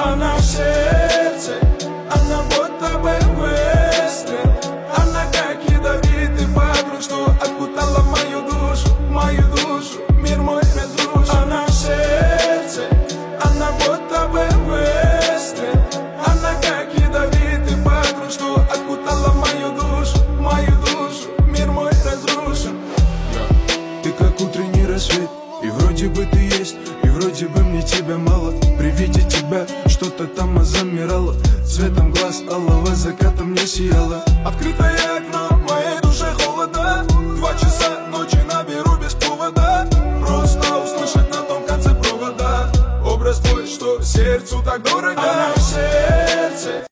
Она в сердце, она будто бы выстрел. Она как ядовитый патруль, что окутала мою душу, мир мой разрушен. Она в сердце, она будто бы выстрел. Она как ядовитый патруль, что окутала мою душу, мир мой разрушен. Ты как утренний рассвет, и вроде бы ты есть, и вроде бы мне тебя мало. При виде тебя что-то там замирало, цветом глаз алого заката мне сияло. Открытое окно, в моей душе холода. 2 часа ночи наберу без повода. Просто услышать на том конце провода образ твой, что сердцу так дорого. Она в сердце.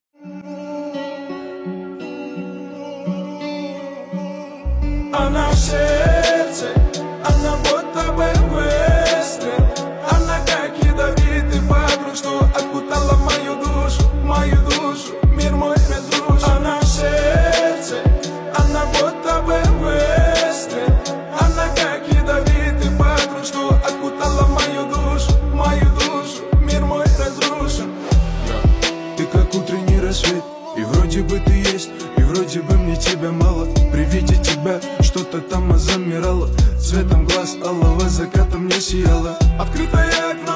Она в сердце, она будто бы выстрел. Она как ядовитый патруль, что окутала мою душу, мир мой разрушен. Она в сердце, она будто бы выстрел. Она как ядовитый патруль, что окутала мою душу, мир мой разрушен. Ты как утренний рассвет, и вроде бы ты есть, и вроде бы мне тебя мало. При виде тебя что-то там замирало, цветом глаз алого заката мне сияло. Открытое окно,